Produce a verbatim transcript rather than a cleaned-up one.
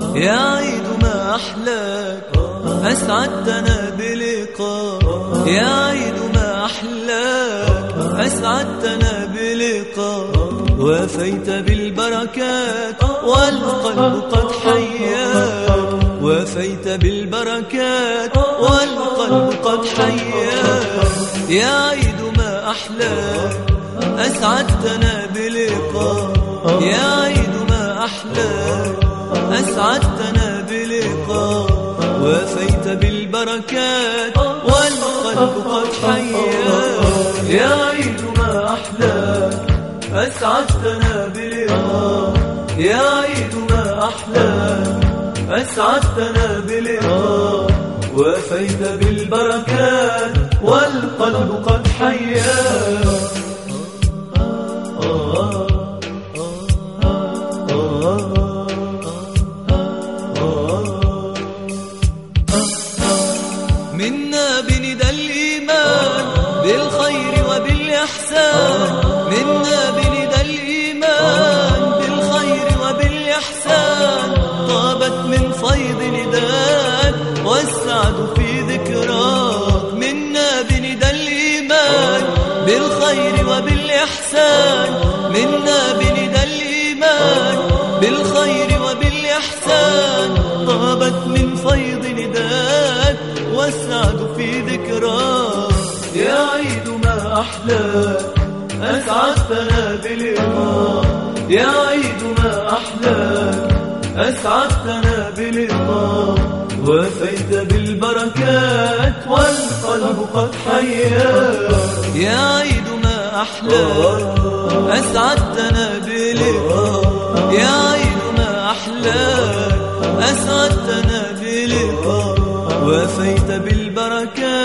يا عيد ما أحلاك أسعدتنا بلقاء، يا عيد ما أحلاك أسعدتنا بلقاء، وافيت بالبركات والقلب قد حياك، وافيت بالبركات والقلب قد حياك. يا عيد ما أحلاك أسعدتنا بلقاء، يا عيد ما أحلاك أسعدتنا بلقاء، وافيت بالبركات والقلب قد حياك. يا عيد ما أحلاك أسعدتنا بلقاء، يا عيد ما أحلاك أسعدتنا بلقاء، وافيت بالبركات والقلب قد حياك. منا بندى الإيمان بالخير وبالإحسان، منا بندى الإيمان بالخير وبالإحسان، طابت من فيض نداك والسعد في ذكراك. منا بندى الإيمان بالخير وبالإحسان، منا بندى الإيمان بالخير وبالإحسان، طابت من فيض نداك والسعد في ذكراك. يا عيد ما أحلاك أسعدتنا بلقاء، يا عيد ما أحلاك أسعدتنا بلقاء، وافيت بالبركات والقلب قد حياك. يا عيد ما أحلاك أسعدتنا بلقاء، يا عيد ما أحلاك أسعدتنا بلقاء، وافيت بالبركات